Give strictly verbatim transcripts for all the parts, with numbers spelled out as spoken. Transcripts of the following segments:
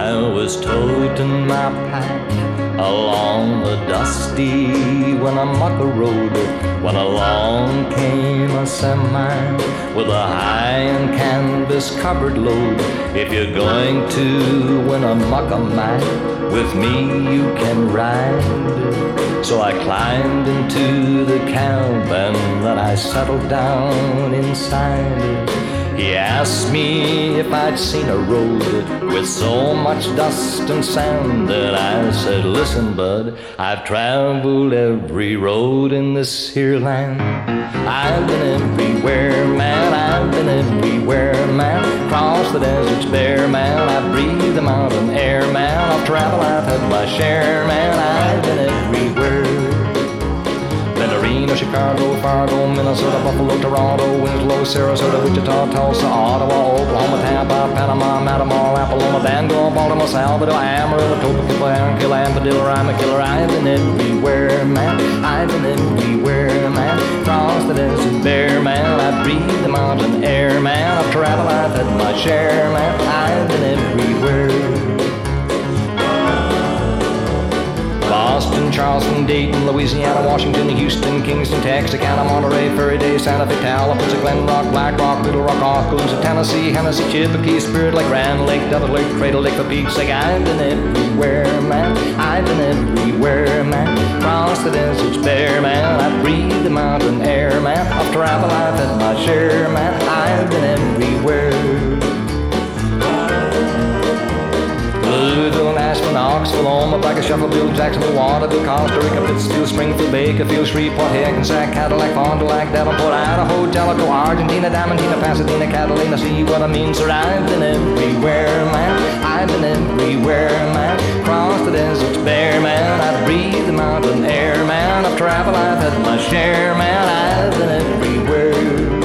I was toting my pack along the dusty Winnemucca road when along came a semi with a high and canvas covered load. If you're going to Winnemucca, man, with me you can ride. So I climbed into the cab and then I settled down inside. He asked me if I'd seen a road with so much dust and sand, and I said, listen, bud, I've traveled every road in this here land. I've been everywhere, man, I've been everywhere, man. Across the deserts bare, man, I've breathed the mountain air, man. I've traveled, I've had my share, man, I've been everywhere. Reno, Chicago, Fargo, Minnesota, Buffalo, Toronto, Winslow, Sarasota, Wichita, Tulsa, Ottawa, Oklahoma, Tampa, Panama, Matamor, Apollonia, Bangor, Baltimore, Salvador, Amarillo, Topeka, Anquil, Amadillo, I'm a killer. I've been everywhere, man. I've been everywhere, man. Across the desert bare, man. I breathe the mountain air, man. I've traveled, I've had my share, man. I've been everywhere. Boston, Charleston, Dayton, Louisiana, Washington, Houston, Kingston, Texarkana, Monterey, Furry Day, Santa Fe, Tallapoosa, Glen Rock, Black Rock, Little Rock, Oskaloosa, Tennessee, Hennessy, Chippewa, Spirit Lake, Grand Lake, Devil Lake, Cradle Lake, the Peaks Lake. I've been everywhere, man. I've been everywhere, man. Across the deserts bare, man. I breathe the mountain air, man. I've traveled, I've had my share, man. I've been everywhere. Louisville, Nashville, Knoxville, Omaha, Shuffleville, Jacksonville, Waterville, Costa Rica, Pittsfield, Springfield, Bakerfield, Shreveport, Hackensack, Cadillac, Fond du Lac, Davenport, Idaho, Jellicoe, Argentina, Diamantina, Pasadena, Catalina. See what I mean, sir? I've been everywhere, man. I've been everywhere, man. Across the deserts bare, man. I breathe the mountain air, man. I've traveled, I've had my share, man. I've been everywhere.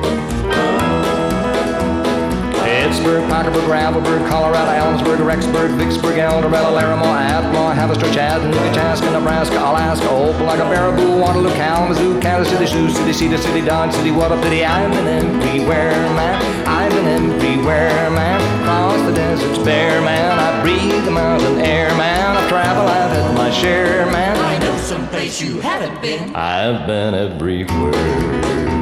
Pittsburgh, Parkersburg, Gravelburg, Colorado, Ellensburg, Rexburg, Vicksburg, El Dorado, Larimore, Atmore, Haverstraw, Chattanooga, Chaska, Nebraska, Alaska, Opelika, Baraboo, Waterloo, Kalamazoo, Kansas City, Sioux City, Cedar City, Dodge City, what a pity. I've been everywhere, man. I've been everywhere, man. Across the deserts bare, man. I breathe the mountain air, man. I've traveled, I've had my share, man. I know someplace you haven't been. I've been everywhere.